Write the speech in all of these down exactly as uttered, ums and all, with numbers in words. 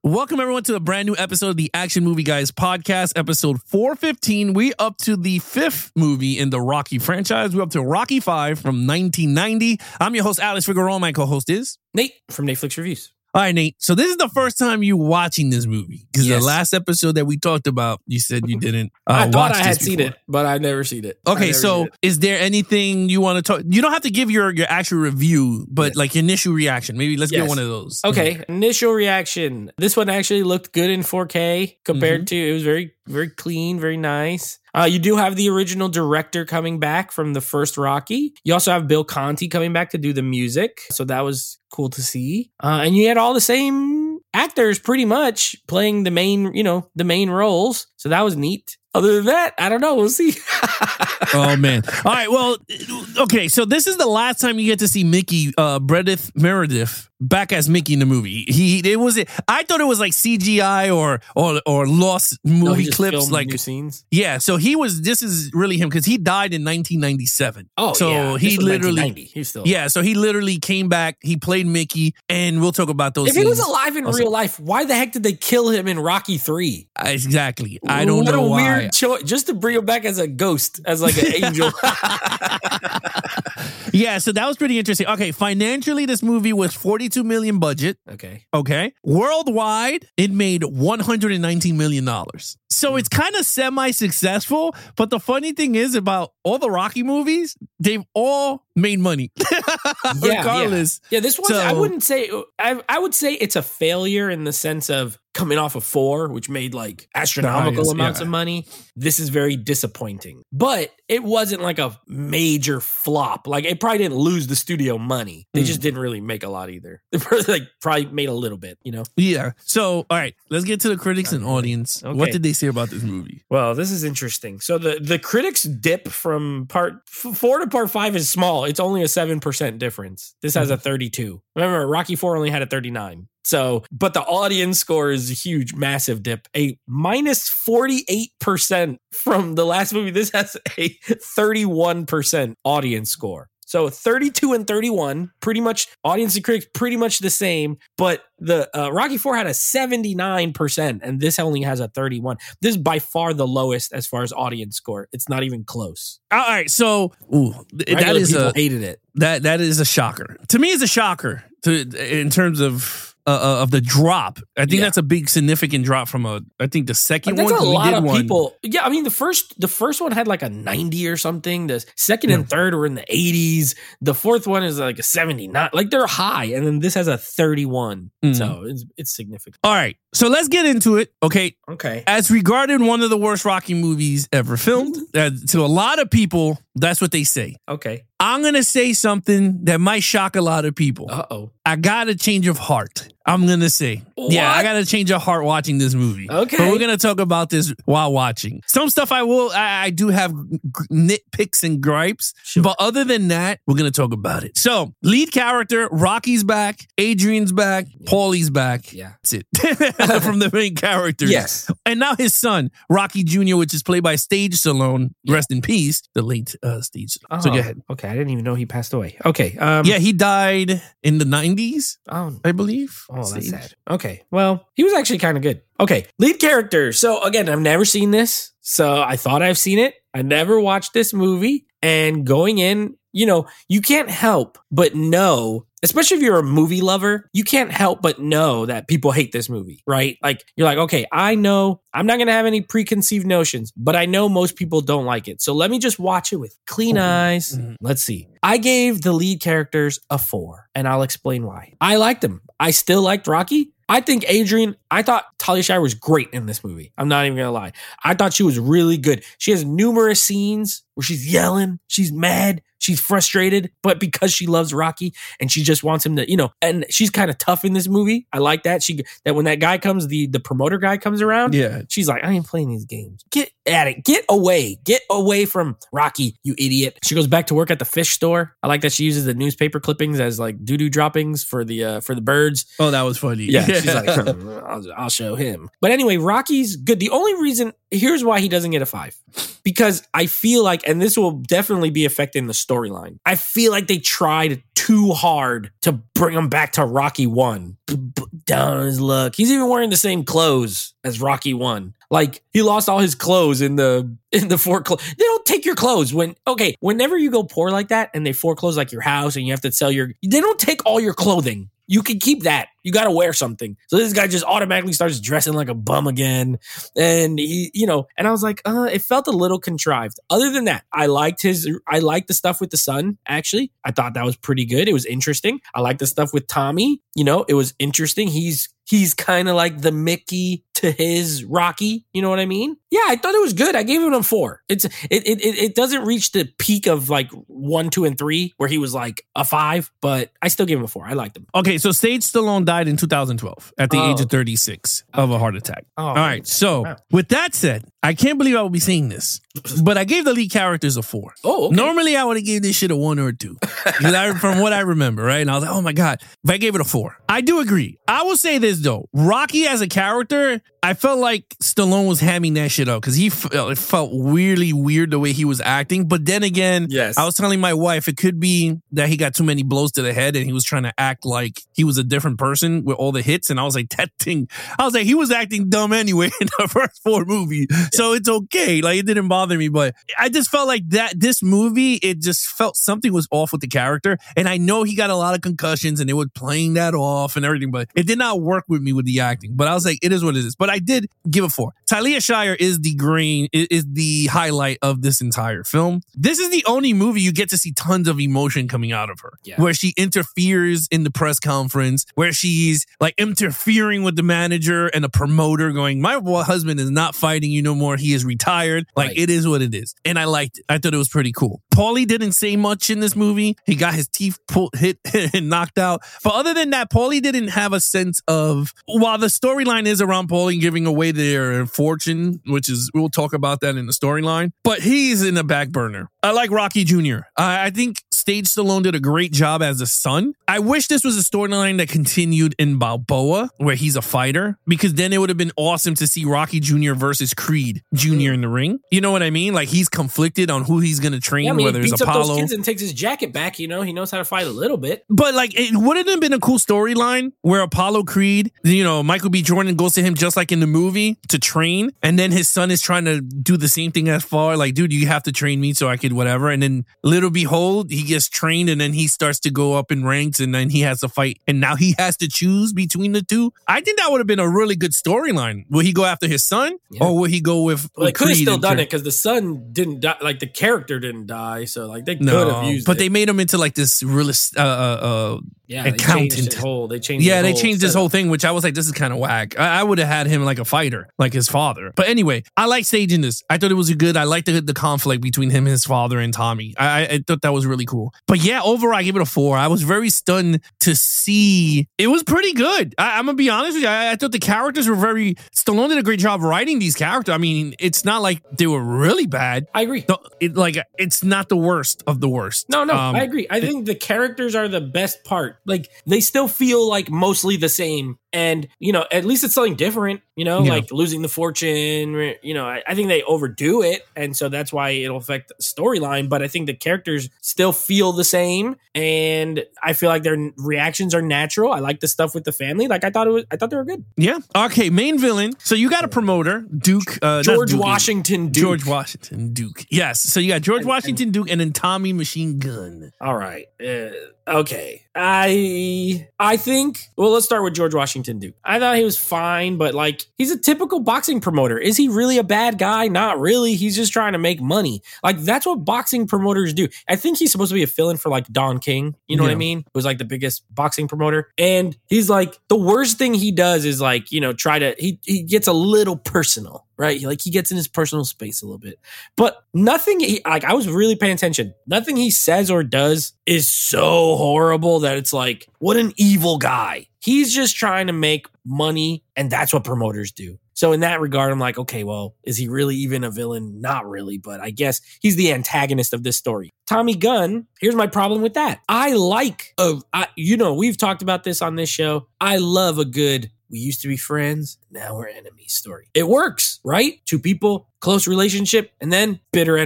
Welcome everyone to a brand new episode of the Action Movie Guys podcast, episode four fifteen. We up to the fifth movie in the Rocky franchise. We're up to Rocky five from nineteen ninety. I'm your host, Alex Figueroa. My co-host is Nate from Netflix Reviews. All right, Nate. So this is the first time you watching this movie because yes. the last episode that we talked about, you said you didn't. Uh, I thought watch I had this seen before. it, but I've never seen it. Okay, so is there anything you want to talk? You don't have to give your, your actual review, but yes. like initial reaction. Maybe let's yes. get one of those. Okay, mm-hmm. Initial reaction. This one actually looked good in four K compared mm-hmm. to it was very very clean, very nice. Uh, you do have the original director coming back from the first Rocky. You also have Bill Conti coming back to do the music. So that was cool to see. Uh, and you had all the same actors pretty much playing the main, you know, the main roles. So that was neat. Other than that, I don't know. We'll see. Oh, man. All right. Well, okay. So this is the last time you get to see Mickey, uh, Meredith Meredith, back as Mickey in the movie. He it was. I thought it was like C G I or or or lost movie no, clips, like new scenes. Yeah. So he was. This is really him because he died in nineteen ninety-seven. Oh, so yeah. he literally. He's still. Yeah. So he literally came back. He played Mickey, and we'll talk about those. If scenes he was alive in also. Real life, why the heck did they kill him in Rocky three? Exactly. I don't what know a why. Weird choice, just to bring him back as a ghost, as like an angel. Yeah, so that was pretty interesting. Okay, financially, this movie was forty-two million dollars budget. Okay. Okay. Worldwide, it made one hundred nineteen million dollars. So it's kind of semi-successful, but the funny thing is about all the Rocky movies, they've all made money. yeah, Regardless. Yeah, yeah this one, so, I wouldn't say, I, I would say it's a failure in the sense of coming off of four, which made like astronomical highest, amounts yeah. of money. This is very disappointing. But it wasn't like a major flop. Like it probably didn't lose the studio money. They mm. just didn't really make a lot either. They probably, like probably made a little bit, you know? Yeah. So, all right, let's get to the critics and audience. Okay. What did they say about this movie? Well, this is interesting. So the, the critics dip from part f- four to part five is small. It's only a seven percent difference. This has a thirty-two. Remember, Rocky four only had a thirty-nine. So, but the audience score is a huge, massive dip. A minus forty-eight percent from the last movie. This has a thirty-one percent audience score. So thirty-two and thirty-one, pretty much audience and critics pretty much the same. But the uh, Rocky four had a seventy-nine percent and this only has a thirty-one. This is by far the lowest as far as audience score. It's not even close. All right. So ooh, that is people a, hated it. That that is a shocker. To me, it's a shocker to in terms of Uh, of the drop. I think yeah. that's a big significant drop from a I think the second that's one. That's a lot of one. people. Yeah, I mean the first the first one had like a ninety or something. The second yeah. and third were in the eighties. The fourth one is like a seventy-nine. Like they're high, and then this has a thirty-one. Mm. So it's it's significant. All right, so let's get into it. Okay. Okay. As regarded one of the worst Rocky movies ever filmed, uh, to a lot of people, that's what they say. Okay. I'm going to say something that might shock a lot of people. Uh-oh. I got a change of heart. I'm going to say. What? Yeah, I got a change of heart watching this movie. Okay. But we're going to talk about this while watching. Some stuff I will, I, I do have nitpicks and gripes. Sure. But other than that, we're going to talk about it. So, lead character, Rocky's back, Adrian's back, yeah. Paulie's back. Yeah. That's it. From the main characters. Yes. And now his son, Rocky Junior, which is played by Stage Stallone. Yeah. Rest in peace, the late uh, Stage Stallone. Oh, so go ahead. Okay, I didn't even know he passed away. Okay. Um, yeah, he died in the nineties, oh, I believe. Oh, that's sad. Okay. Well, he was actually kind of good. Okay. Lead character. So again, I've never seen this. So I thought I've seen it. I never watched this movie. And going in, you know, you can't help but know, especially if you're a movie lover, you can't help but know that people hate this movie, right? Like, you're like, okay, I know I'm not going to have any preconceived notions, but I know most people don't like it. So let me just watch it with clean eyes. Mm-hmm. Let's see. I gave the lead characters a four, and I'll explain why. I liked them. I still liked Rocky. I think Adrian, I thought Talia Shire was great in this movie. I'm not even going to lie. I thought she was really good. She has numerous scenes where she's yelling, she's mad, she's frustrated, but because she loves Rocky and she just wants him to, you know, and she's kind of tough in this movie. I like that. She, that when that guy comes, the, the promoter guy comes around, yeah, she's like, I ain't playing these games. Get at it. Get away. Get away from Rocky, you idiot. She goes back to work at the fish store. I like that she uses the newspaper clippings as like doo-doo droppings for the, uh, for the birds. Oh, that was funny. Yeah. She's like, I'll, I'll show him. But anyway, Rocky's good. The only reason, here's why he doesn't get a five. Because I feel like, and this will definitely be affecting the storyline, I feel like they tried too hard to bring him back to Rocky one. down on his luck. He's even wearing the same clothes as Rocky One. Like, he lost all his clothes in the in the foreclosure. They don't take your clothes when, okay, whenever you go poor like that and they foreclose like your house and you have to sell your, they don't take all your clothing. You can keep that. You got to wear something. So this guy just automatically starts dressing like a bum again. And he, you know, and I was like, uh, it felt a little contrived. Other than that, I liked his, I liked the stuff with the son, actually. I thought that was pretty good. It was interesting. I liked the stuff with Tommy. You know, it was interesting. He's, he's kind of like the Mickey to his Rocky. You know what I mean? Yeah, I thought it was good. I gave him a four. It's, it, it, it, it doesn't reach the peak of like one, two, and three where he was like a five, but I still gave him a four. I liked him. Okay, so Sage Stallone died in two thousand twelve at the Oh. age of thirty-six of a heart attack. Oh, All right, so wow. with that said, I can't believe I will be saying this, but I gave the lead characters a four. Oh, okay. Normally, I would have gave this shit a one or a two, 'Cause I, from what I remember, right? And I was like, oh my God, but I gave it a four. I do agree. I will say this though, Rocky as a character, I felt like Stallone was hamming that shit up because he f- it felt weirdly weird the way he was acting. But then again, Yes. I was telling my wife it could be that he got too many blows to the head and he was trying to act like he was a different person with all the hits. And I was like, that thing, I was like, he was acting dumb anyway in the first four movies. So it's okay. Like, it didn't bother me. But I just felt like that this movie, it just felt something was off with the character. And I know he got a lot of concussions and they were playing that off and everything, but it did not work with me with the acting. But I was like, it is what it is. But I did give a four. Talia Shire is the grain, is the highlight of this entire film. This is the only movie you get to see tons of emotion coming out of her, Yeah. where she interferes in the press conference, where she's like interfering with the manager and the promoter going, my husband is not fighting you no more. He is retired. Like, Right. it is what it is. And I liked it. I thought it was pretty cool. Paulie didn't say much in this movie. He got his teeth pulled, hit and knocked out. But other than that, Paulie didn't have a sense of, while the storyline is around Paulie giving away their fortune, which is, we'll talk about that in the storyline, but he's in the back burner. I like Rocky Junior I, I think Stage Stallone did a great job as a son. I wish this was a storyline that continued in Balboa, where he's a fighter, because then it would have been awesome to see Rocky Junior versus Creed Junior in the ring. You know what I mean? Like, he's conflicted on who he's going to train, Yeah, I mean, whether he it's beats up those Apollo. kids and takes his jacket back. You know, he knows how to fight a little bit. But like, it wouldn't have been a cool storyline where Apollo Creed, you know, Michael B. Jordan goes to him just like in the movie to train, and then his son is trying to do the same thing as far. Like, dude, you have to train me so I could whatever. And then little behold, he gets trained, and then he starts to go up in ranks, and then he has to fight, and now he has to choose between the two. I think that would have been a really good storyline. Will he go after his son, Yeah. or will he go with? Well, they with could have Creed still and done train? it because the son didn't die. Like, the character didn't die. So, like, they could No, have used but it. they made him into like this realist, uh, uh, uh yeah, they accountant. changed his whole, they changed Yeah, the they whole changed this setup. whole thing, which I was like, this is kind of whack. I, I would have had him like a fighter, like his father. But anyway, I like staging this. I thought it was a good. I liked the, the conflict between him and his father and Tommy. I, I, I thought that was really cool. But yeah, overall, I give it a four. I was very stunned to see. It was pretty good. I, I'm gonna be honest with you. I, I thought the characters were very. Stallone did a great job writing these characters. I mean, it's not like they were really bad. I agree. No, It, like, it's not the worst of the worst. No, no, Um, I agree. I think the characters are the best part. Like, they still feel like mostly the same. And, you know, at least it's something different, you know, Yeah. like losing the fortune, you know, I, I think they overdo it. And so that's why it'll affect the storyline. But I think the characters still feel the same. And I feel like their reactions are natural. I like the stuff with the family. Like, I thought it was, I thought they were good. Yeah. Okay. Main villain. So you got a promoter, Duke. Uh, not George Duke, Washington Duke. George Washington Duke. Yes. So you got George Washington Duke and then Tommy Machine Gun. All right. Uh, okay. I I think, well, let's start with George Washington Duke. I thought he was fine, but like, he's a typical boxing promoter. Is he really a bad guy? Not really. He's just trying to make money. Like, that's what boxing promoters do. I think he's supposed to be a fill-in for like Don King. You know what I Yeah. mean? Who's like the biggest boxing promoter. And he's like, the worst thing he does is like, you know, try to, he, he gets a little personal, right? Like, he gets in his personal space a little bit. But nothing, he, like, I was really paying attention. Nothing he says or does is so horrible that it's like, what an evil guy. He's just trying to make money, and that's what promoters do. So in that regard, I'm like, okay, well, is he really even a villain? Not really, but I guess he's the antagonist of this story. Tommy Gunn, here's my problem with that. I like, a, I, you know, we've talked about this on this show. I love a good, we used to be friends, now we're enemies story. It works, right? Two people, close relationship, and then bitter enemies.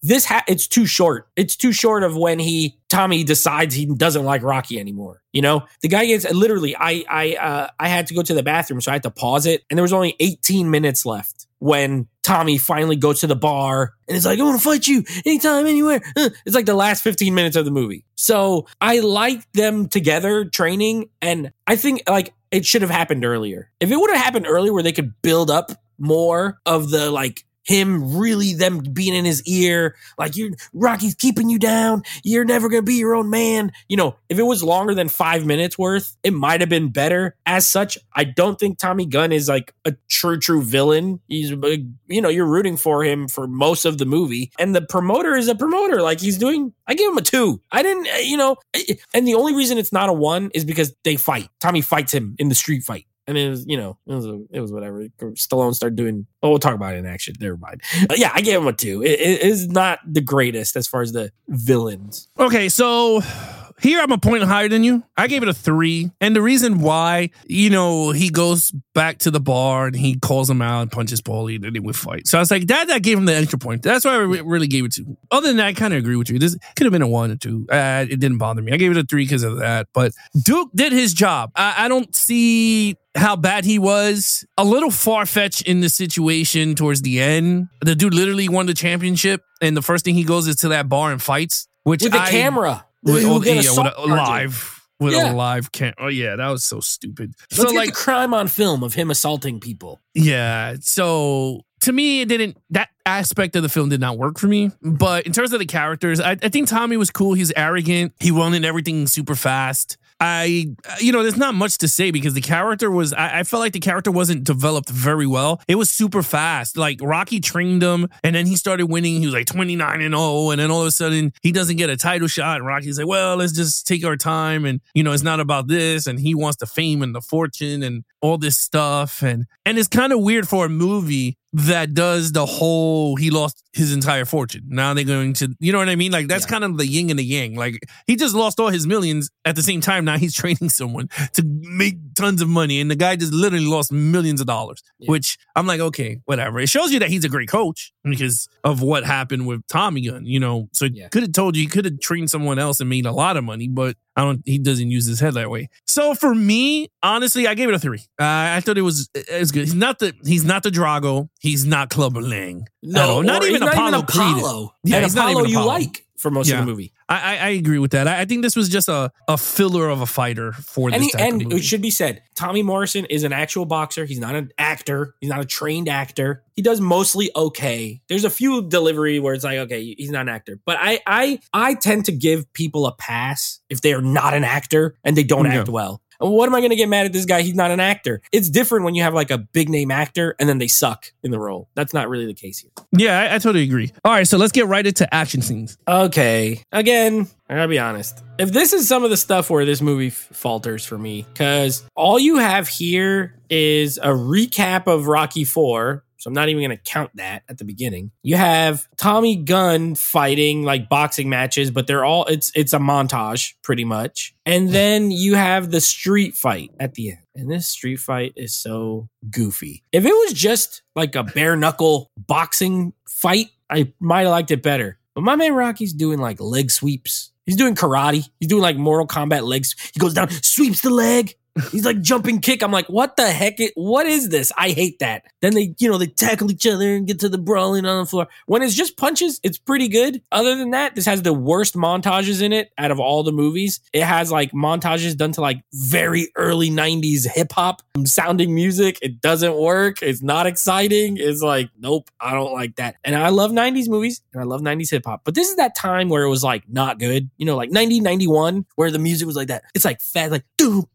this ha- it's too short. It's too short of when he Tommy decides he doesn't like Rocky anymore. You know, the guy gets literally. I I uh, I had to go to the bathroom, so I had to pause it, and there was only eighteen minutes left when Tommy finally goes to the bar and it's like, I want to fight you anytime, anywhere. Uh, It's like the last fifteen minutes of the movie. So I like them together training. And I think like it should have happened earlier. If it would have happened earlier where they could build up more of the like him really them being in his ear, like you Rocky's keeping you down. You're never going to be your own man. You know, if it was longer than five minutes worth, it might have been better. As such, I don't think Tommy Gunn is like a true, true villain. He's, you know, you're rooting for him for most of the movie. And the promoter is a promoter. Like he's doing, I give him a two. I didn't, you know, and the only reason it's not a one is because they fight. Tommy fights him in the street fight. And it was, you know, it was, it was whatever. Stallone started doing, oh, we'll talk about it in action. Never mind. Uh, yeah, I gave him a two. It, it is not the greatest as far as the villains. Okay, so here I'm a point higher than you. I gave it a three. And the reason why, you know, he goes back to the bar and he calls him out and punches Paulie and then they would fight. So I was like, that, that gave him the extra point. That's why I re- really gave it two. Other than that, I kind of agree with you. This could have been a one or two. Uh, it didn't bother me. I gave it a three because of that. But Duke did his job. I, I don't see how bad he was. A little far-fetched in the situation towards the end. The dude literally won the championship and the first thing he goes is to that bar and fights. Which With the I, camera. With, oh, yeah, with with a, live. With yeah. a live cam. Oh, yeah, that was so stupid. Let's so, get like, the crime on film of him assaulting people. Yeah. So to me, it didn't, that aspect of the film did not work for me. But in terms of the characters, I, I think Tommy was cool. He's arrogant. He wanted everything super fast. I, you know, there's not much to say because the character was, I, I felt like the character wasn't developed very well. It was super fast. Like Rocky trained him and then he started winning. He was like twenty-nine and oh. And then all of a sudden he doesn't get a title shot. And Rocky's like, well, let's just take our time. And, you know, it's not about this. And he wants the fame and the fortune and all this stuff. And, and it's kind of weird for a movie that does the whole, he lost his entire fortune. Now they're going to, you know what I mean? Like that's yeah. kind of the yin and the yang. Like he just lost all his millions at the same time. Now he's training someone to make tons of money. And the guy just literally lost millions of dollars, yeah. which I'm like, okay, whatever. It shows you that he's a great coach because of what happened with Tommy Gunn, you know? So he yeah. could have told you, he could have trained someone else and made a lot of money, but I don't, he doesn't use his head that way. So for me, honestly, I gave it a three. Uh, I thought it was, it was good. He's not the, he's not the Drago. He's not Clubber Lang. No, not even not Apollo. Even Apollo. Yeah, and he's Apollo not even you Apollo. like for most yeah. of the movie. I, I agree with that. I, I think this was just a, a filler of a fighter for this and he, type and of movie. It should be said, Tommy Morrison is an actual boxer. He's not an actor. He's not a trained actor. He does mostly okay. There's a few delivery where it's like, okay, he's not an actor. But I I I tend to give people a pass if they are not an actor and they don't yeah. act well. What am I going to get mad at this guy? He's not an actor. It's different when you have like a big name actor and then they suck in the role. That's not really the case here. Yeah, I, I totally agree. All right, so let's get right into action scenes. Okay. Again, I gotta be honest. If this is some of the stuff where this movie f- falters for me, because all you have here is a recap of Rocky four. So I'm not even going to count that at the beginning. You have Tommy Gunn fighting like boxing matches, but they're all, it's it's a montage pretty much. And then you have the street fight at the end. And this street fight is so goofy. If it was just like a bare knuckle boxing fight, I might have liked it better. But my man Rocky's doing like leg sweeps. He's doing karate. He's doing like Mortal Kombat legs. He goes down, sweeps the leg. He's like jumping kick. I'm like, what the heck? It, what is this? I hate that. Then they, you know, they tackle each other and get to the brawling on the floor. When it's just punches, it's pretty good. Other than that, this has the worst montages in it out of all the movies. It has like montages done to like very early nineties hip hop sounding music. It doesn't work. It's not exciting. It's like, nope, I don't like that. And I love nineties movies and I love nineties hip hop. But this is that time where it was like not good. You know, like ninety, ninety-one, where the music was like that. It's like fast, like,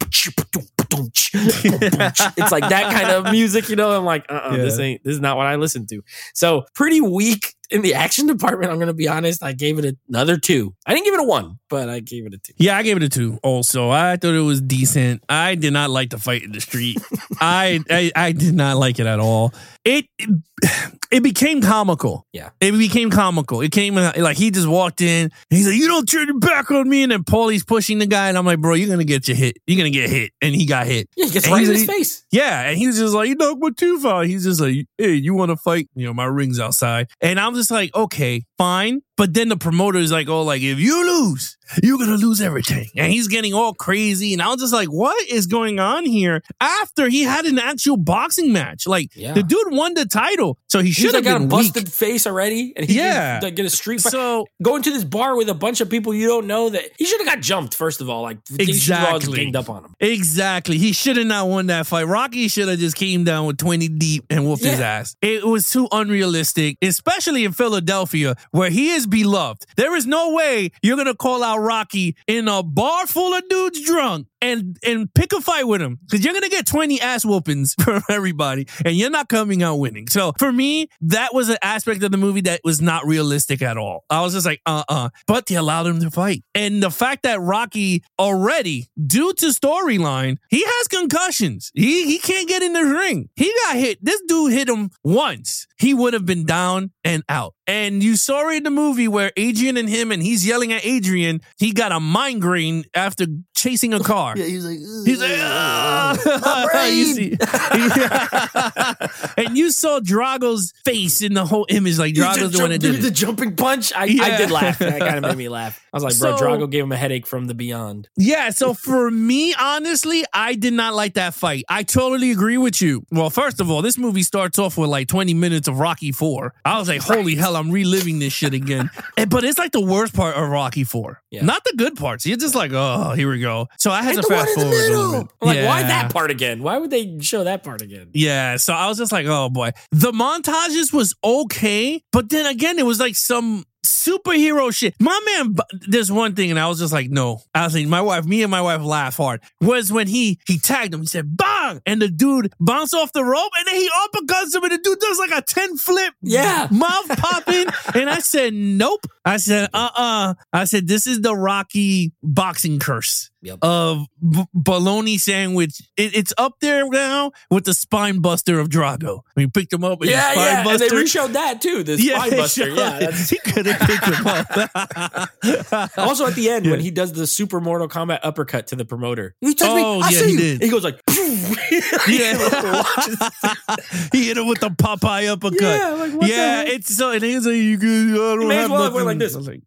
it's like that kind of music, you know. I'm like, uh-uh, yeah. this ain't, this is not what I listen to. So pretty weak in the action department. I'm going to be honest. I gave it another two. I didn't give it a one, but I gave it a two. Yeah, I gave it a two. Also, I thought it was decent. I did not like the fight in the street. I, I I did not like it at all. it, it it became comical. Yeah. It became comical. It came like he just walked in. He's like, you don't turn your back on me. And then Paulie's pushing the guy. And I'm like, bro, you're going to get your hit. You're going to get hit. And he got hit. Yeah, he gets and right in like, his face. Yeah. And he was just like, you knocked my tooth out. He's just like, hey, you want to fight? You know, my ring's outside. And I'm just like, okay, fine. But then the promoter is like, oh, like, if you lose, you're going to lose everything. And he's getting all crazy. And I was just like, what is going on here? After he had an actual boxing match. Like, yeah. the dude won the title. So he should have like been got a busted weak. face already. And he yeah. like, get a street fight. So, go into this bar with a bunch of people you don't know that he should have got jumped, first of all. Like, exactly. Ganged up on him. Exactly. He should have not won that fight. Rocky should have just came down with twenty deep and whooped yeah. his ass. It was too unrealistic, especially in Philadelphia, where he is beloved. There is no way you're going to call out Rocky in a bar full of dudes drunk and and pick a fight with him, because you're going to get twenty ass whoopings from everybody and you're not coming out winning. So for me, that was an aspect of the movie that was not realistic at all. I was just like, uh-uh. But they allowed him to fight. And the fact that Rocky already, due to storyline, he has concussions. He, he can't get in the ring. He got hit. This dude hit him once. He would have been down and out. And you saw it in the movie where Adrian and him, and he's yelling at Adrian. He got a migraine after chasing a car. Yeah, he's like, he's like, my brain. You see, yeah. And you saw Drago's face in the whole image. Like Drago's the one that did it. The jumping punch. I, yeah. I did laugh. That kind of made me laugh. I was like, bro, so, Drago gave him a headache from the beyond. Yeah. So for me, honestly, I did not like that fight. I totally agree with you. Well, first of all, this movie starts off with like twenty minutes of Rocky four. I was like, holy hell, I'm reliving this shit again. And, but it's like the worst part of Rocky four. Yeah. Not the good parts. You're just like, oh, here we go. So I had and to fast forward a little bit. I'm like, yeah. Why that part again? Why would they show that part again? Yeah. So I was just like, oh boy. The montages was okay, but then again, it was like some superhero shit. My man, there's one thing, and I was just like, no. I was like, my wife, me and my wife laughed hard. Was when he he tagged him. He said, bang! And the dude bounced off the rope, and then he uppercuts him, and the dude does like a ten flip. Yeah. Mouth popping. And I said, nope. I said, uh-uh. I said, this is the Rocky boxing curse. Yep. Of b- bologna sandwich. It, it's up there now with the spine buster of Drago. When you picked him up with yeah, the spine yeah. buster. And they re-showed that too, the yeah, spine buster. Yeah, that's... he could have picked him up. Also at the end, yeah. when he does the Super Mortal Kombat uppercut to the promoter. You touch oh, me, I yeah, see he you. did. He goes like, yeah. He hit him with the Popeye uppercut. Yeah, like, what yeah, the it's so, and he's like, you could, I don't you may have as well nothing. Have like this. I was like,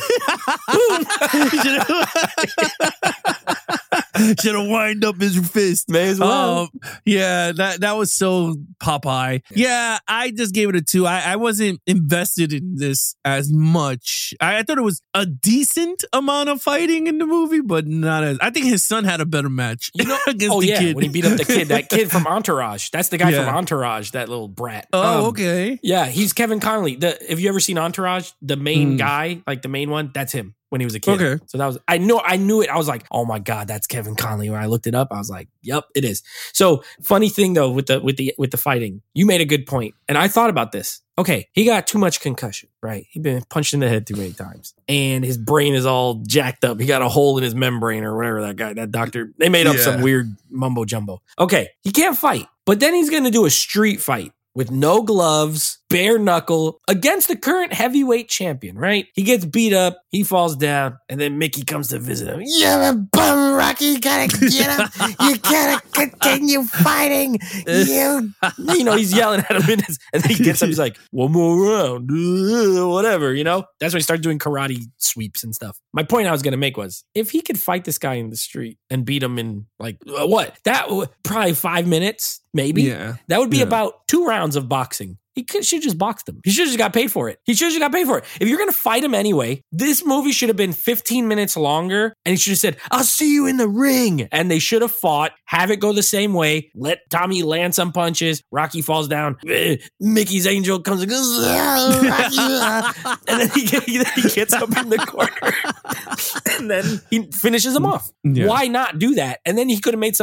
should have wind up his fist. May as well. Um, yeah, that that was so Popeye. Yeah, I just gave it a two. I, I wasn't invested in this as much. I, I thought it was a decent amount of fighting in the movie, but not as. I think his son had a better match. You know, against oh the yeah, kid. when he beat up the kid, that kid from Entourage. That's the guy yeah. from Entourage, that little brat. Oh, um, okay. Yeah, he's Kevin Connolly. The have you ever seen Entourage? The main mm. guy, like the main one, that's him. When he was a kid. Okay. So that was, I know, I knew it. I was like, oh my God, that's Kevin Connolly. When I looked it up, I was like, yep, it is. So funny thing though, with the, with the, with the fighting, you made a good point. And I thought about this. Okay. He got too much concussion, right? He'd been punched in the head too many times and his brain is all jacked up. He got a hole in his membrane or whatever that guy, that doctor, they made up yeah. some weird mumbo jumbo. Okay. He can't fight, but then he's going to do a street fight with no gloves, bare knuckle, against the current heavyweight champion, right? He gets beat up, he falls down, and then Mickey comes to visit him. You're a bum, Rocky. You gotta get up. You gotta continue fighting. You, you know, he's yelling at him, in his, and then he gets up. He's like, one more round, whatever. You know, that's when he started doing karate sweeps and stuff. My point I was gonna make was, if he could fight this guy in the street and beat him in like uh, what? That probably five minutes, maybe. Yeah, that would be yeah. about two rounds of boxing. He should just boxed him. He should have just got paid for it. He should have just got paid for it. If you're going to fight him anyway, this movie should have been fifteen minutes longer. And he should have said, I'll see you in the ring. And they should have fought, have it go the same way. Let Tommy land some punches. Rocky falls down. Mickey's angel comes and goes, Rocky. And then he, he gets up in the corner. And then he finishes him off. Yeah. Why not do that? And then he could have made some money.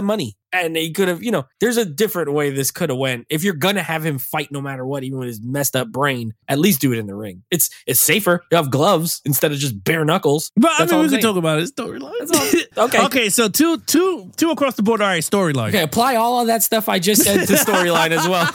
And he could have, you know, there's a different way this could have went. If you're gonna have him fight no matter what, even with his messed up brain, at least do it in the ring. It's it's safer. You have gloves instead of just bare knuckles. But I That's mean, all we I'm can saying. talk about it. Storyline. That's all. Okay. Okay, so two, two, two across the board. All right, storyline. Okay, apply all of that stuff I just said to storyline as well.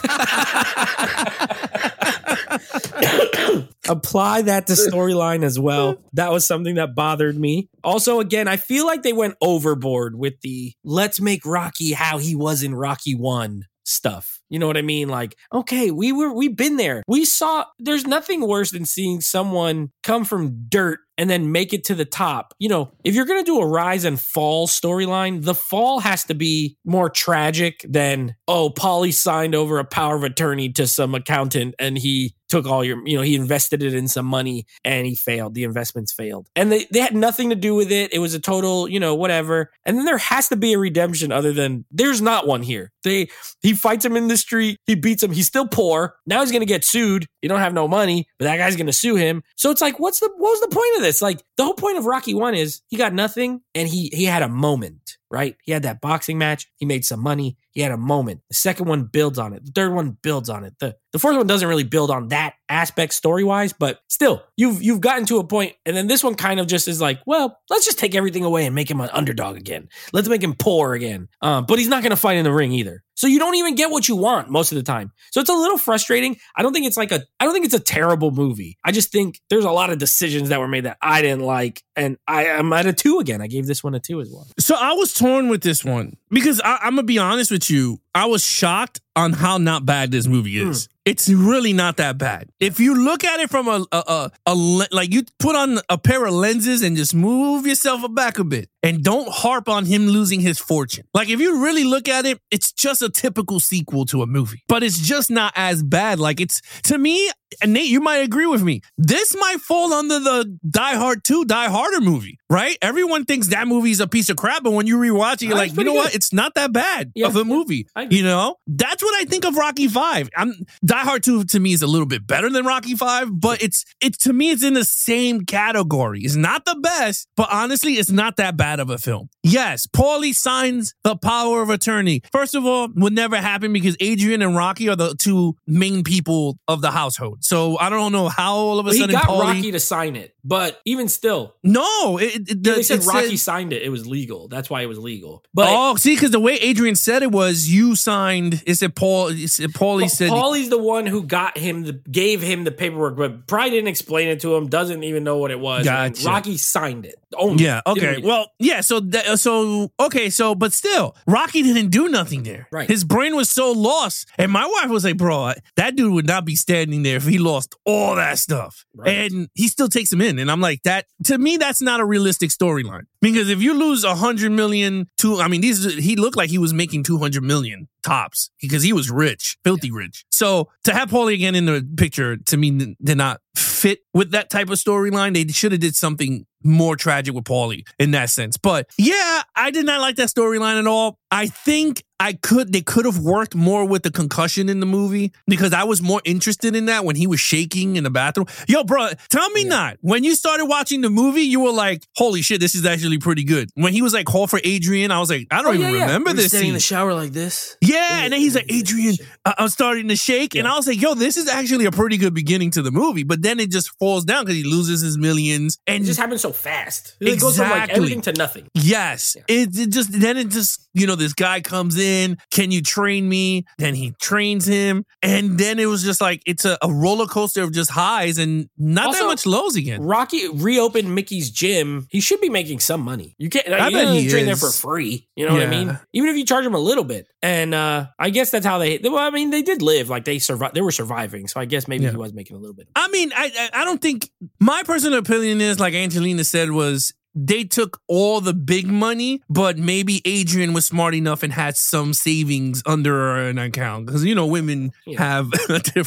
Apply that to storyline as well. That was something that bothered me. Also, again, I feel like they went overboard with the let's make Rocky how he was in Rocky one stuff. You know what I mean? Like, okay, we were, we've been there. We saw, there's nothing worse than seeing someone come from dirt and then make it to the top. You know, if you're going to do a rise and fall storyline, the fall has to be more tragic than, oh, Paulie signed over a power of attorney to some accountant and he took all your, you know, he invested it in some money and he failed. The investments failed. And they, they had nothing to do with it. It was a total, you know, whatever. And then there has to be a redemption other than there's not one here. They, he fights him in the street. He beats him. He's still poor. Now he's going to get sued. You don't have no money, but that guy's going to sue him. So it's like, what's the, what was the point of this? Like the whole point of Rocky one is he got nothing and he, he had a moment, right? He had that boxing match. He made some money. He had a moment. The second one builds on it. The third one builds on it. The the fourth one doesn't really build on that aspect story-wise, but still, you've you've gotten to a point, and then this one kind of just is like, well, let's just take everything away and make him an underdog again. Let's make him poor again. Um, but he's not going to fight in the ring either. So you don't even get what you want most of the time. So it's a little frustrating. I don't think it's like a, I don't think it's a terrible movie. I just think there's a lot of decisions that were made that I didn't like. And I am at a two again. I gave this one a two as well. So I was torn with this one because I, I'm going to be honest with you. I was shocked on how not bad this movie is. Mm. It's really not that bad. If you look at it from a, a, a, a, like you put on a pair of lenses and just move yourself back a bit and don't harp on him losing his fortune. Like if you really look at it, it's just a typical sequel to a movie, but it's just not as bad. Like it's, to me, and Nate, you might agree with me. This might fall under the Die Hard two, Die Harder movie, right? Everyone thinks that movie's a piece of crap, but when you rewatch it, you're like, you know good. what? It's not that bad yeah, of a movie. Yeah, you know, that's what I think of Rocky five. I'm Die Hard two to me is a little bit better than Rocky five, but it's it's to me it's in the same category. It's not the best, but honestly, it's not that bad of a film. Yes, Paulie signs the power of attorney. First of all, would never happen because Adrian and Rocky are the two main people of the household. So I don't know how all of a well, sudden he got Paulie, Rocky to sign it, but even still, no, it, it, yeah, they said it Rocky said, signed it. It was legal. That's why it was legal. But oh, see, because the way Adrian said it was you signed. It said Paul. It said Paulie well, said Paulie's the one who got him, the, gave him the paperwork, but probably didn't explain it to him. Doesn't even know what it was. Gotcha. Rocky signed it. Only. Yeah. Okay. Well, yeah. So, that, so okay. So, but still, Rocky didn't do nothing there. Right. His brain was so lost, and my wife was like, "Bro, that dude would not be standing there if he lost all that stuff." Right. And he still takes him in, and I'm like, that to me, that's not a realistic storyline. Because if you lose a hundred million to, I mean, these he looked like he was making two hundred million tops because he was rich, filthy yeah. rich. So to have Paulie again in the picture to me did not fit with that type of storyline. They should have did something more tragic with Paulie in that sense. But yeah, I did not like that storyline at all. I think I could, they could have worked more with the concussion in the movie because I was more interested in that when he was shaking in the bathroom. Yo, bro, tell me yeah. not. When you started watching the movie, you were like, holy shit, this is actually pretty good. When he was like, call for Adrian, I was like, I don't oh, even yeah, remember yeah. this Standing scene. in the shower like this. Yeah, yeah, and then he's like, Adrian, uh, I'm starting to shake. Yeah. And I was like, yo, this is actually a pretty good beginning to the movie. But then it just falls down because he loses his millions. And it just happens so fast. It exactly. goes from like everything to nothing. Yes. Yeah. It, it just, then it just, you know, this guy comes in, can you train me? Then he trains him. And then it was just like, it's a, a roller coaster of just highs and not also, that much lows again. Rocky reopened Mickey's gym. He should be making some money. You can't, I you bet he train is. there for free. You know yeah. what I mean? Even if you charge him a little bit. And uh, I guess that's how they, well, I mean, they did live. Like they survived, they were surviving. So I guess maybe yeah. he was making a little bit. I mean, I, I don't think, my personal opinion is, like Angelina said, was they took all the big money, but maybe Adrian was smart enough and had some savings under an account. Because, you know, women yeah. have a different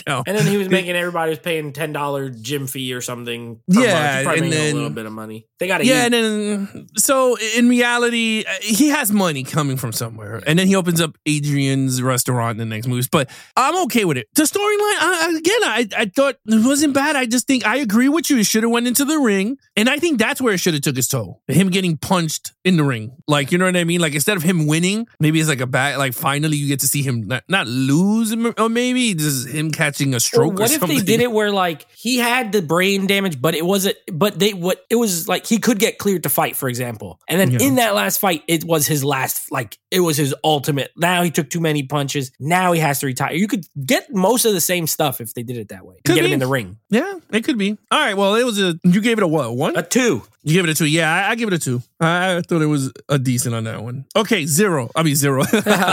account. And then he was making everybody was paying ten dollars gym fee or something. Per Yeah, month. He's probably and making then, a little bit of money. They got to yeah, eat. and then so in reality, he has money coming from somewhere, and then he opens up Adrian's restaurant in the next movies. But I'm okay with it. The storyline, I, again, I I thought it wasn't bad. I just think I agree with you. It should have went into the ring, and I think that's where it should have took its toll. Him getting punched in the ring, like, you know what I mean? Like, instead of him winning, maybe it's like a bad. Like, finally you get to see him not, not lose, or maybe just him catching a stroke. Or what or if something. they did it where like he had the brain damage, but it wasn't. But they what it was like he could get cleared to fight, for example, and then Yeah. in that last fight, it was his last. Like it was his ultimate. Now he took too many punches. Now he has to retire. You could get most of the same stuff if they did it that way. Could Get be. him in the ring. Yeah, it could be. All right. Well, it was a. You gave it a what? One. A two. You give it a two. Yeah, I, I give it a two. I, I thought it was a decent on that one. Okay, zero. I mean zero.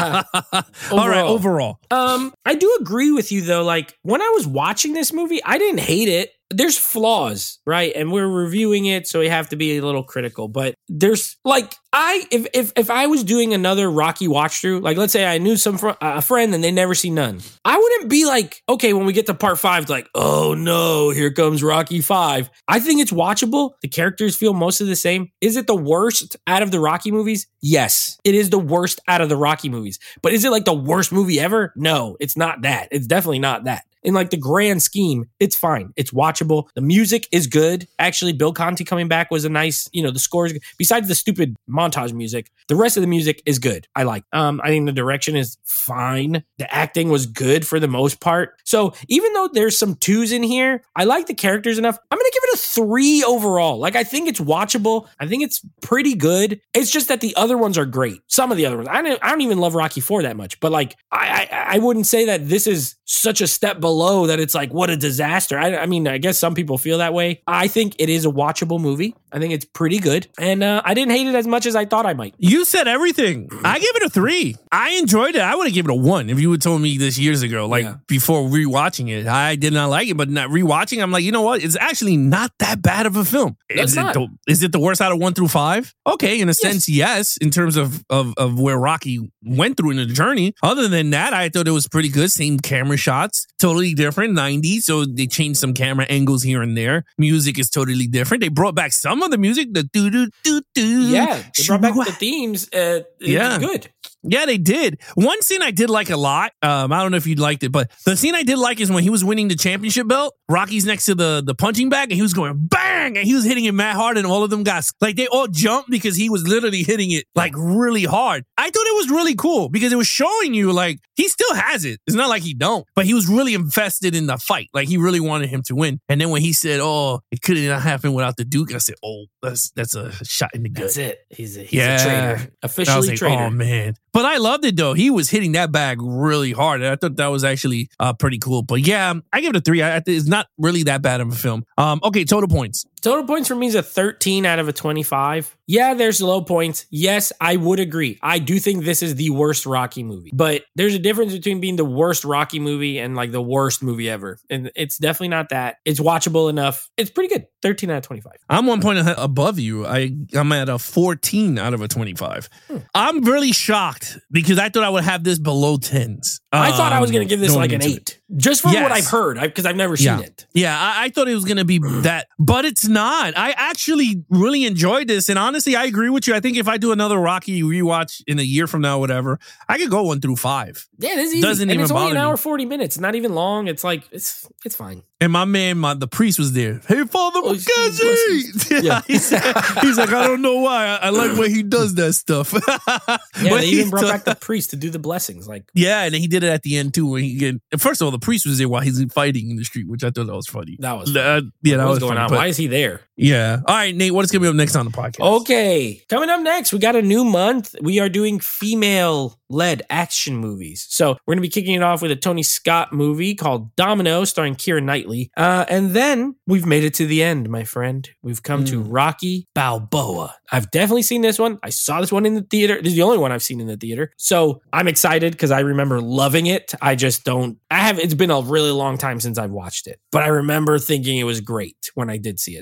All right, overall. Um, I do agree with you though. Like when I was watching this movie, I didn't hate it. There's flaws, right? And we're reviewing it, so we have to be a little critical. But there's like I if if if I was doing another Rocky watch through, like let's say I knew some fr- a friend and they never see none, I wouldn't be like, okay, when we get to part five, it's like, oh no, here comes Rocky five. I think it's watchable. The characters feel most of the same. Is it the worst out of the Rocky movies? Yes, it is the worst out of the Rocky movies. But is it like the worst movie ever? No, it's not that. It's definitely not that. In like the grand scheme, it's fine. It's watchable. The music is good. Actually, Bill Conti coming back was a nice, you know, the score is good. Besides the stupid montage music, the rest of the music is good. I like. Um, I think the direction is fine. The acting was good for the most part. So even though there's some twos in here, I like the characters enough. I'm going to give it a three overall. Like, I think it's watchable. I think it's pretty good. It's just that the other ones are great. Some of the other ones. I don't, I don't even love Rocky four that much, but like, I, I, I wouldn't say that this is such a step below below that it's like, what a disaster. I, I mean, I guess some people feel that way. I think it is a watchable movie. I think it's pretty good. And uh, I didn't hate it as much as I thought I might. You said everything. I give it a three. I enjoyed it. I would have given it a one if you had told me this years ago, like Yeah. before rewatching it. I did not like it, but not rewatching, I'm like, you know what? It's actually not that bad of a film. No, it's is, it not. the, is it the worst out of one through five? Okay, in a sense, yes, in terms of, of, of where Rocky went through in the journey. Other than that, I thought it was pretty good. Same camera shots, totally different, nineties. So they changed some camera angles here and there. Music is totally different. They brought back some of the music, the doo doo doo doo. Yeah, they brought back the themes. Uh, it's Yeah. good. Yeah, they did. One scene I did like a lot. Um, I don't know if you liked it, but the scene I did like is when he was winning the championship belt. Rocky's next to the, the punching bag, and he was going bang, and he was hitting it mad hard, and all of them got like they all jumped because he was literally hitting it like really hard. I thought it was really cool because it was showing you like he still has it. It's not like he don't, but he was really invested in the fight. Like he really wanted him to win. And then when he said, "Oh, it could not happen without the Duke," I said, "Oh, that's that's a shot in the gut." That's it. He's a, he's Yeah. a traitor. I was Officially like, traitor. oh man. But I loved it though. He was hitting that bag really hard. I thought that was actually uh, pretty cool. But yeah, I give it a three. I, I think it's not really that bad of a film. Um, okay, total points. Total points for me is a thirteen out of a twenty-five. Yeah, there's low points. Yes, I would agree. I do think this is the worst Rocky movie. But there's a difference between being the worst Rocky movie and like the worst movie ever. And it's definitely not that. It's watchable enough. It's pretty good. thirteen out of twenty-five. I'm one point above you. I, I'm at a fourteen out of a twenty-five. Hmm. I'm really shocked because I thought I would have this below tens. I um, thought I was going to give this going like an into eight. it. Just from Yes. what I've heard, because I've never Yeah. seen it. Yeah, I, I thought it was going to be that, but it's not. I actually really enjoyed this. And honestly, I agree with you. I think if I do another Rocky rewatch in a year from now, whatever, I could go one through five. Yeah, this is easy. Doesn't and even it's only bother an hour me. forty minutes. Not even long. It's like it's it's fine. And my man, my the priest was there. Hey, Father Oh, Mackenzie. Yeah. he's, he's like, I don't know why. I, I like when he does that stuff. Yeah, But they he even brought t- back the priest to do the blessings. Like, Yeah, and then he did it at the end too. When he get, first of all, the priest was there while he's fighting in the street, which I thought that was funny. that was Uh, yeah, that what was was going funny, on? but- Why is he there? Yeah. All right, Nate. What is going to be up next on the podcast? Okay, coming up next, we got a new month. We are doing female-led action movies. So we're going to be kicking it off with a Tony Scott movie called Domino, starring Keira Knightley. Uh, and then we've made it to the end, my friend. We've come to Rocky Balboa. I've definitely seen this one. I saw this one in the theater. This is the only one I've seen in the theater. So I'm excited because I remember loving it. I just don't, I have, it's been a really long time since I've watched it, but I remember thinking it was great when I did see it. So we're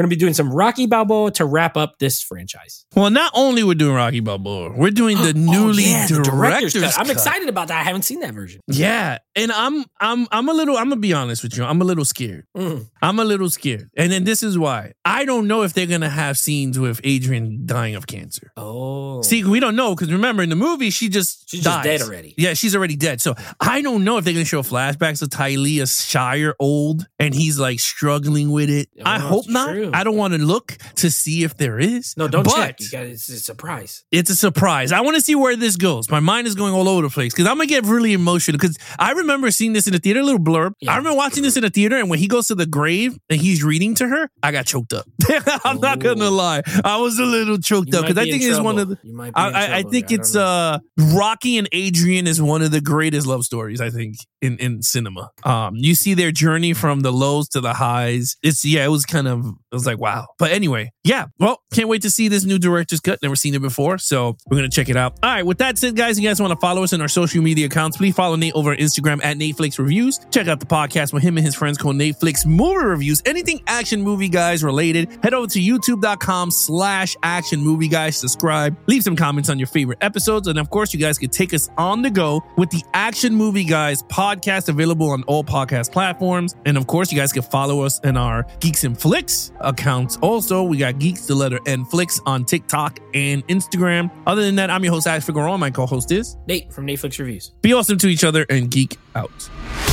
going to be doing some Rocky Balboa to wrap up this franchise. Well, not only we're doing Rocky Balboa, we're doing the newly oh, yeah, the director's, director's cut. I'm cut. excited about that. I haven't seen that version. Yeah, and I'm I'm I'm a little I'm gonna be honest with you. I'm a little scared. Mm. I'm a little scared, and then this is why. I don't know if they're gonna have scenes with Adrian dying of cancer. Oh, see, we don't know because remember in the movie she just she's dies. just dead already. Yeah, she's already dead. So I don't know if they're gonna show flashbacks of Tylea Shire old and he's like struggling with it. Oh, I hope not. true. I don't want to look to see if there is. No, don't but check. You got it's a surprise. It's a surprise. I want to see where this goes. My mind is going all over the place because I'm gonna get really emotional because I remember seeing this in the theater, a little blurb. Yeah. I remember watching this in the theater, and when he goes to the grave and he's reading to her, I got choked up. I'm Ooh. not gonna lie, I was a little choked you up because I think it's one of the. You might be I, I, I think I it's uh Rocky and Adrian is one of the greatest love stories I think in in cinema. Um, you see their journey from the lows to the highs. It's yeah, it was kind of it was like wow. But anyway, yeah. Well, can't wait to see this new director's cut. Never seen it before, so we're gonna check it out. All right. With that said, guys, you guys want to follow us in our social media accounts? Please follow Nate over on Instagram at Nateflix Reviews. Check out the podcast with him and his friends called Nateflix Movie Reviews. Anything action movie guys related, head over to youtube.com slash action movie guys. Subscribe. Leave some comments on your favorite episodes, and of course, you guys can take us on the go with the Action Movie Guys podcast, available on all podcast platforms. And of course, you guys can follow us in our Geeks and Flicks accounts. Also, we got Geeks the letter N Flicks on TikTok and Instagram. Other than that, I'm your host, Ash Figueroa. My co-host is Nate from Nateflix Reviews. Be awesome to each other and geek out.